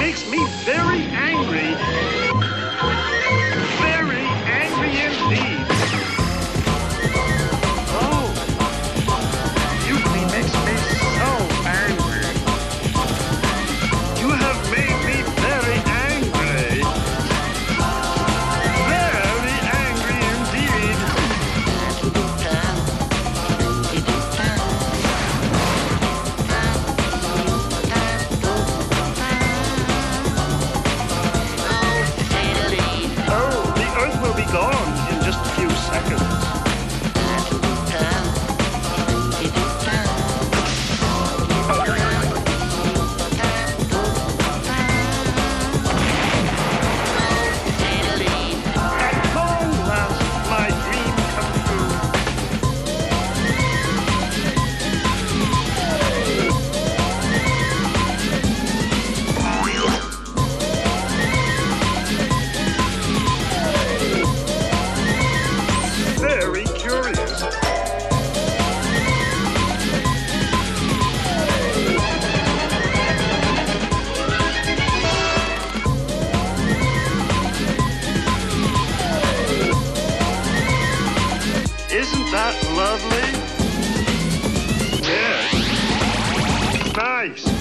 makes me very angry. Very angry indeed. Oh, mutiny makes me so angry. You have made me very angry. Very angry indeed. Oh, the Earth will be gone in just a few seconds. At long last, my dream come true. Very curious. Isn't that lovely? Yes. Nice.